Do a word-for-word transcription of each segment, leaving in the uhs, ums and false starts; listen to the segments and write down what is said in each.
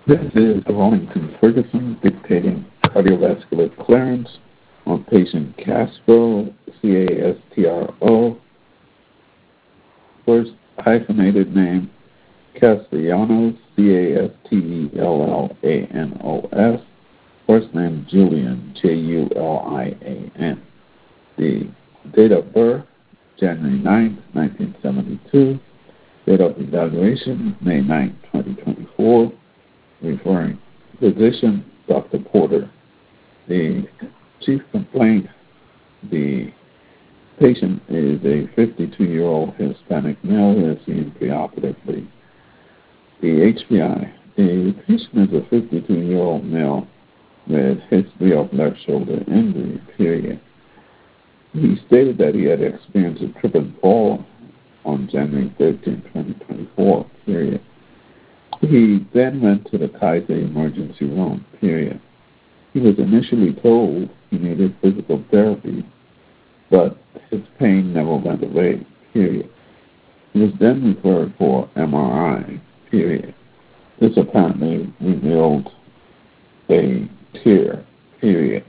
This is Wellington Ferguson dictating cardiovascular clearance on patient Castro, C A S T R O, first hyphenated name Castellanos, C A S T E L L A N O S, first name Julian, J U L I A N. The date of birth, January ninth, nineteen seventy-two. Date of evaluation, May ninth, twenty twenty-four. Referring physician, Doctor Porter. The chief complaint, the patient is a fifty-two-year-old Hispanic male who is seen preoperatively. The H P I, the patient is a fifty-two-year-old male with history of left shoulder injury, period. He stated that he had experienced a trip and fall on January thirteenth, twenty twenty-four, period. He then went to the Kaiser emergency room, period. He was initially told he needed physical therapy, but his pain never went away, period. He was then referred for M R I, period. This apparently revealed a tear, period.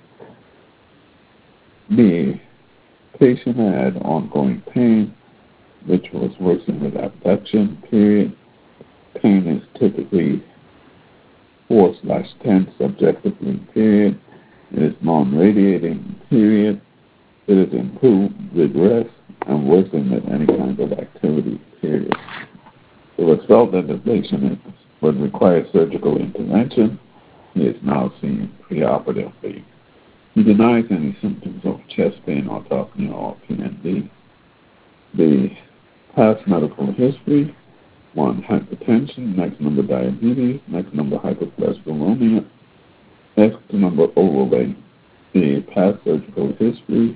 The patient had ongoing pain, which was worsened with abduction, period. Pain is typically four slash ten subjectively, period. It is non-radiating, period. It is improved with rest and worsened with any kind of activity, period. It was felt that the patient would require surgical intervention. He is now seen preoperatively. He denies any symptoms of chest pain, autopnea, or P N D. The past medical history: one, hypertension; next number, diabetes; next number, hypercholesterolemia; next number, overweight. The past surgical history: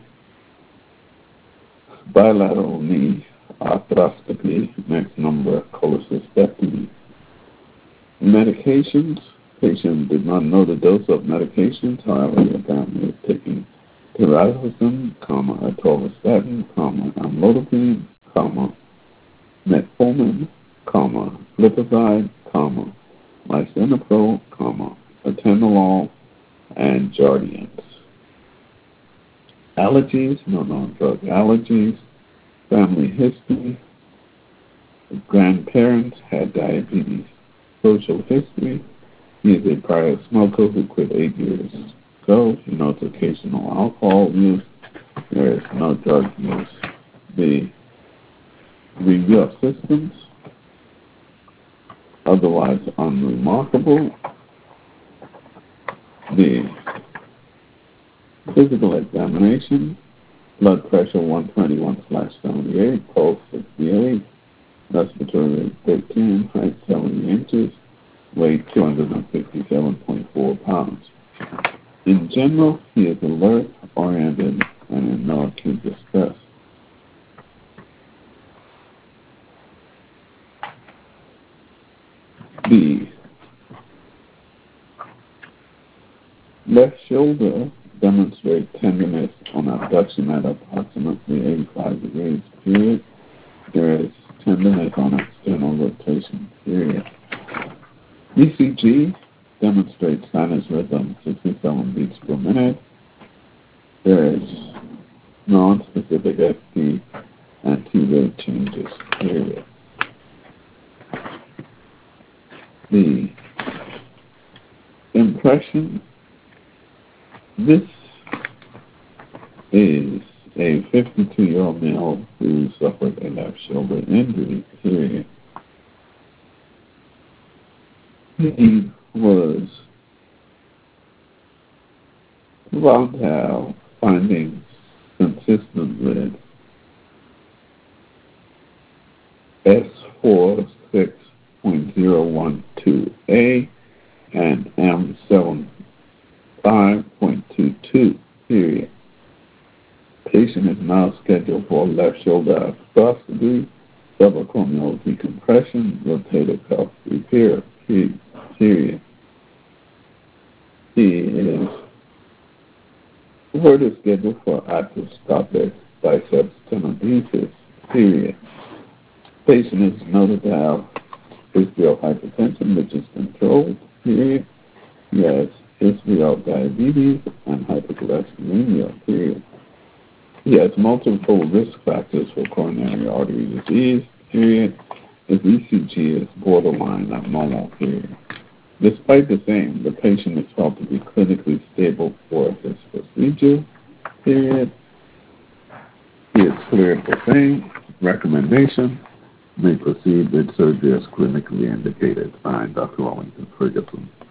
bilateral knee arthroscopy; next number, cholecystectomy. Medications: patient did not know the dose of medications, however, he apparently is taking tirazolam, comma, atorvastatin, comma, amlodipine, comma, metformin, comma, glipizide, comma, lisinopril, comma, atenolol, and Jardiance. Allergies: no known drug allergies. Family history: grandparents had diabetes. Social history: he is a prior smoker who quit eight years ago. He notes occasional alcohol use. There is no drug use. The review of systems: otherwise unremarkable. The physical examination: blood pressure one twenty-one slash seventy-eight, pulse sixty-eight, respiratory rate thirteen, height seventy inches, weight two hundred fifty-seven point four pounds. In general, he is alert, oriented, and in no acute distress. The left shoulder demonstrates tenderness on abduction at approximately eighty-five degrees, period. There is tenderness on external rotation, period. E C G demonstrates sinus rhythm sixty-seven beats per minute. There is non-specific F T and T-rate changes, period. The impression: this is a fifty-two-year-old male who suffered a left shoulder injury, period. He was found to have findings consistent with S forty-six point zero one two A and M seventy-five point two two, period. Patient is now scheduled for left shoulder arthroscopy, subacromial decompression, rotator cuff repair, period. He is further scheduled for arthroscopic biceps tenodesis, period. Patient is noted to have history of hypertension, which is controlled. period. He has history of diabetes and hypercholesterolemia, period. He has multiple risk factors for coronary artery disease, period. His E C G is borderline abnormal, period. Despite the same, the patient is felt to be clinically stable for his procedure, period. He is cleared for same. Recommendation: may proceed with surgery as clinically indicated. Signed, Doctor Wellington Ferguson.